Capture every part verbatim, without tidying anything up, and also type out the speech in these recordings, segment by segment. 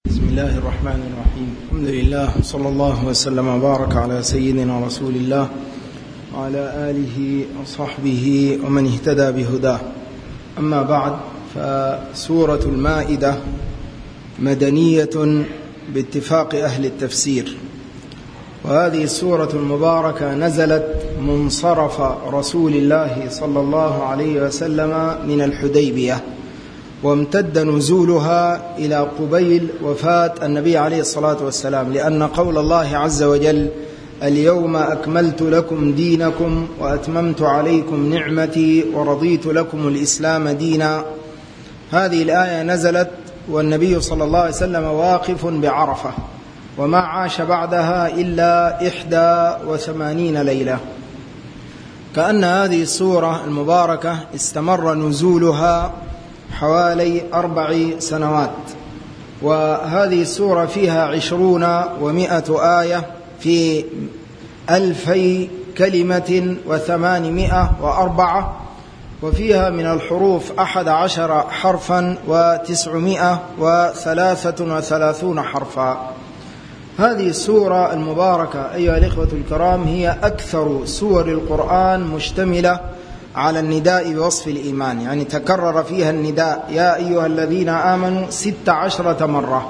بسم الله الرحمن الرحيم. الحمد لله صلى الله وسلم وبارك على سيدنا رسول الله وعلى آله وصحبه ومن اهتدى بهداه. أما بعد، فسورة المائدة مدنية باتفاق أهل التفسير، وهذه السورة المباركة نزلت منصرف رسول الله صلى الله عليه وسلم من الحديبية، وامتد نزولها إلى قبيل وفاة النبي عليه الصلاة والسلام، لأن قول الله عز وجل: اليوم أكملت لكم دينكم وأتممت عليكم نعمتي ورضيت لكم الإسلام دينا، هذه الآية نزلت والنبي صلى الله عليه وسلم واقف بعرفة، وما عاش بعدها إلا إحدى وثمانين ليلة. كأن هذه السورة المباركة استمر نزولها حوالي أربع سنوات، وهذه السورة فيها عشرون ومائة آية في ألفي كلمة وثمانمائة وأربعة، وفيها من الحروف أحد عشر حرفا وتسعمائة وثلاثة وثلاثون حرفا. هذه السورة المباركة أيها الإخوة الكرام هي أكثر سور القرآن مشتملة على النداء بوصف الإيمان، يعني تكرر فيها النداء يا أيها الذين آمنوا ست عشرة مرة،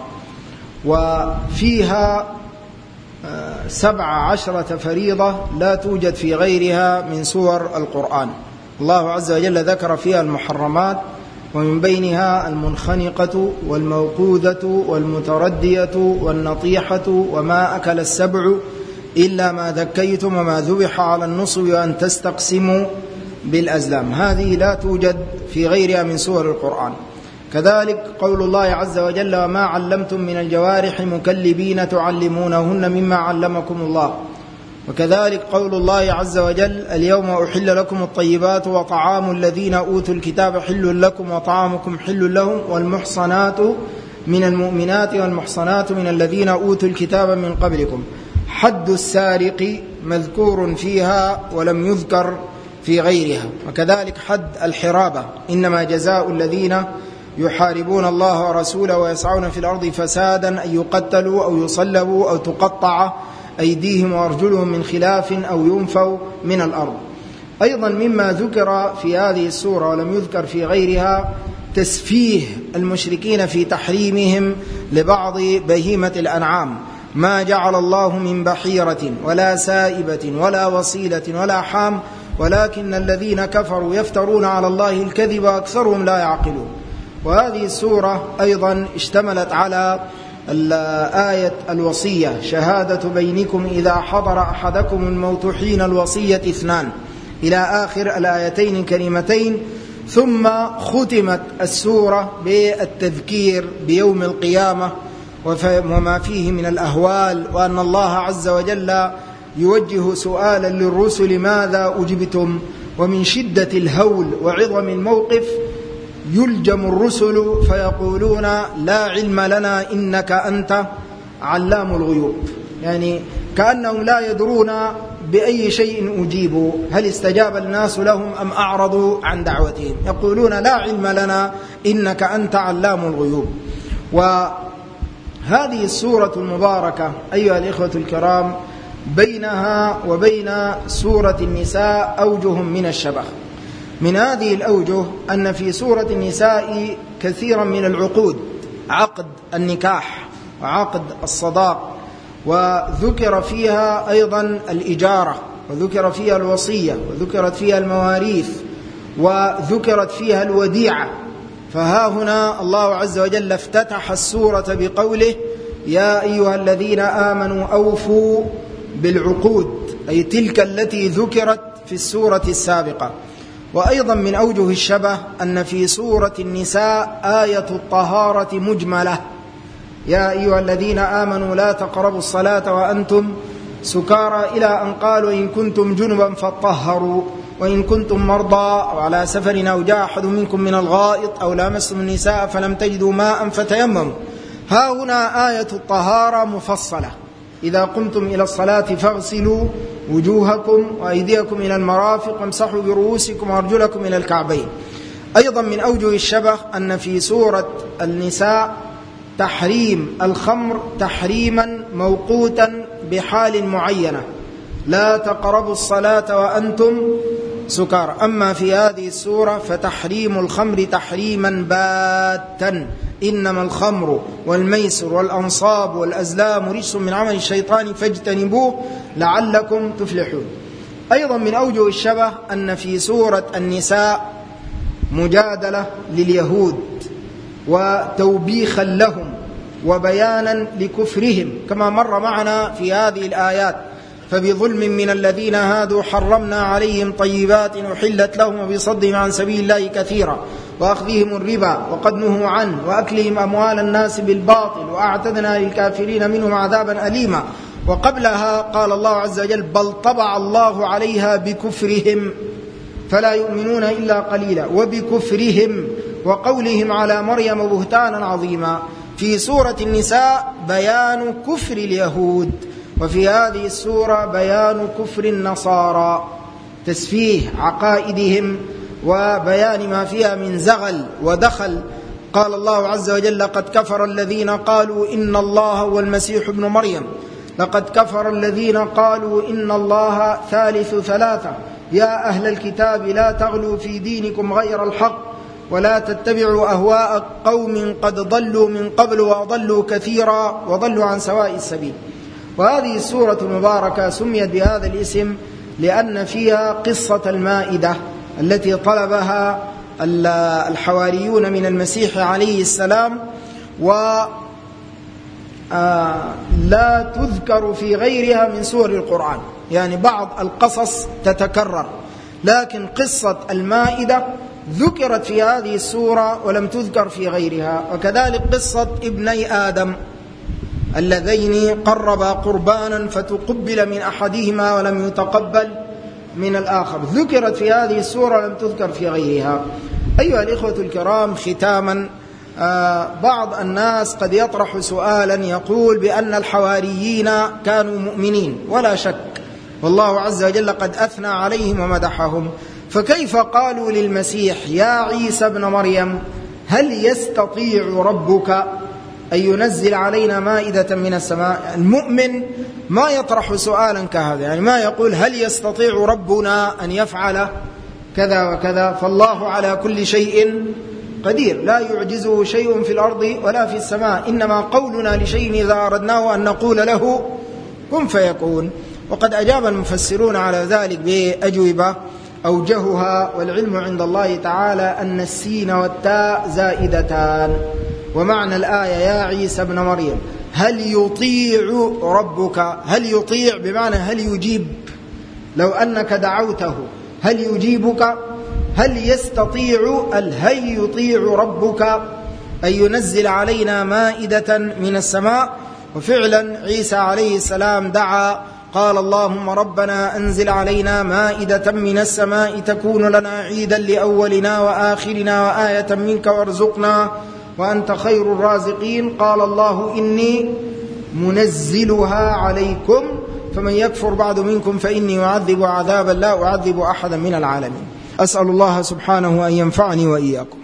وفيها سبع عشرة فريضة لا توجد في غيرها من سور القرآن. الله عز وجل ذكر فيها المحرمات، ومن بينها المنخنقة والموقوذة والمتردية والنطيحة وما أكل السبع إلا ما ذكيتم وما ذبح على النصب وأن تستقسموا بالأزلام، هذه لا توجد في غيرها من سور القرآن. كذلك قول الله عز وجل: وما علمتم من الجوارح مكلبين تعلمونهن مما علمكم الله. وكذلك قول الله عز وجل: اليوم أحل لكم الطيبات وطعام الذين أوتوا الكتاب حل لكم وطعامكم حل لهم والمحصنات من المؤمنات والمحصنات من الذين أوتوا الكتاب من قبلكم. حد السارق مذكور فيها ولم يذكر في غيرها. وكذلك حد الحرابة: إنما جزاء الذين يحاربون الله ورسوله ويسعون في الأرض فسادا أن يقتلوا أو يصلبوا أو تقطع أيديهم وأرجلهم من خلاف أو ينفوا من الأرض. أيضا مما ذكر في هذه السورة ولم يذكر في غيرها تسفيه المشركين في تحريمهم لبعض بهيمة الأنعام: ما جعل الله من بحيرة ولا سائبة ولا وصيلة ولا حام ولكن الذين كفروا يفترون على الله الكذب وأكثرهم لا يعقلون. وهذه السورة أيضا اشتملت على الآية الوصية: شهادة بينكم إذا حضر أحدكم الموت حين الوصية اثنان، إلى آخر الآيتين الكريمتين. ثم ختمت السورة بالتذكير بيوم القيامة وما فيه من الأهوال، وأن الله عز وجل يوجه سؤالا للرسل: ماذا أجبتم؟ ومن شدة الهول وعظم الموقف يلجم الرسل فيقولون: لا علم لنا إنك أنت علام الغيوب، يعني كأنهم لا يدرون بأي شيء أجيبوا، هل استجاب الناس لهم أم أعرضوا عن دعوتهم، يقولون: لا علم لنا إنك أنت علام الغيوب. وهذه السورة المباركة أيها الإخوة الكرام بينها وبين سورة النساء أوجه من الشبه. من هذه الأوجه أن في سورة النساء كثيرا من العقود: عقد النكاح وعقد الصداق، وذكر فيها أيضا الإجارة، وذكر فيها الوصية، وذكرت فيها المواريث، وذكرت فيها الوديعة. فها هنا الله عز وجل افتتح السورة بقوله: يا أيها الذين آمنوا أوفوا بالعقود، أي تلك التي ذكرت في السورة السابقة. وأيضا من أوجه الشبه أن في سورة النساء آية الطهارة مجملة: يا أيها الذين آمنوا لا تقربوا الصلاة وأنتم سكارى، إلى أن قالوا: إن كنتم جنبا فاطهروا، وإن كنتم مرضى أو على سفر أو جاء أحد منكم من الغائط أو لامستم النساء فلم تجدوا ماء فتيمموا. ها هنا آية الطهارة مفصلة: إذا قمتم إلى الصلاة فاغسلوا وجوهكم وأيديكم إلى المرافق وامسحوا برؤوسكم وأرجلكم إلى الكعبين. أيضا من أوجه الشبه أن في سورة النساء تحريم الخمر تحريما موقوتا بحال معينة، لا تقربوا الصلاة وأنتم سكارى. أما في هذه السورة فتحريم الخمر تحريما باتا، إنما الخمر والميسر والأنصاب والأزلام رجس من عمل الشيطان فاجتنبوه لعلكم تفلحون. أيضا من أوجه الشبه أن في سورة النساء مجادلة لليهود وتوبيخا لهم وبيانا لكفرهم كما مر معنا في هذه الآيات. فبظلم من الذين هادوا حرمنا عليهم طيبات أحلت لهم وبصدهم عن سبيل الله كثيرا وأخذهم الربا وقد نهوا عنه وأكلهم أموال الناس بالباطل وأعتدنا للكافرين منهم عذابا أليما. وقبلها قال الله عز وجل بل طبع الله عليها بكفرهم فلا يؤمنون إلا قليلا وبكفرهم وقولهم على مريم بهتانا عظيما. في سورة النساء بيان كفر اليهود، وفي هذه السورة بيان كفر النصارى، تسفيه عقائدهم وبيان ما فيها من زغل ودخل. قال الله عز وجل لقد كفر الذين قالوا إن الله هو المسيح ابن مريم، لقد كفر الذين قالوا إن الله ثالث ثلاثة، يا أهل الكتاب لا تغلوا في دينكم غير الحق ولا تتبعوا أهواء قوم قد ضلوا من قبل وأضلوا كثيرا وضلوا عن سواء السبيل. وهذه السورة المباركة سميت بهذا الاسم لأن فيها قصة المائدة التي طلبها الحواريون من المسيح عليه السلام، ولا تذكر في غيرها من سور القرآن. يعني بعض القصص تتكرر، لكن قصة المائدة ذكرت في هذه السورة ولم تذكر في غيرها. وكذلك قصة ابني آدم اللذين قربا قربانا فتقبل من أحدهما ولم يتقبل من الآخر، ذكرت في هذه السورة ولم تذكر في غيرها. أيها الإخوة الكرام، ختاما، آه بعض الناس قد يطرح سؤالا يقول بأن الحواريين كانوا مؤمنين، ولا شك، والله عز وجل قد أثنى عليهم ومدحهم، فكيف قالوا للمسيح يا عيسى ابن مريم هل يستطيع ربك أن ينزل علينا مائدة من السماء؟ المؤمن ما يطرح سؤالا كهذا، يعني ما يقول هل يستطيع ربنا أن يفعل كذا وكذا، فالله على كل شيء قدير، لا يعجزه شيء في الأرض ولا في السماء، إنما قولنا لشيء إذا أردناه أن نقول له كن فيكون. وقد أجاب المفسرون على ذلك بأجوبة أوجهها، والعلم عند الله تعالى أن السين والتاء زائدتان، ومعنى الآية يا عيسى ابن مريم هل يطيع ربك، هل يطيع بمعنى هل يجيب، لو أنك دعوته هل يجيبك، هل يستطيع هل يطيع ربك أن ينزل علينا مائدة من السماء. وفعلا عيسى عليه السلام دعا قال اللهم ربنا أنزل علينا مائدة من السماء تكون لنا عيدا لأولنا وآخرنا وآية منك وارزقنا وأنت خير الرازقين. قال الله إني منزلها عليكم فمن يكفر بعد منكم فإني أعذب عذابا لا أعذب أحدا من العالمين. أسأل الله سبحانه أن ينفعني وإياكم.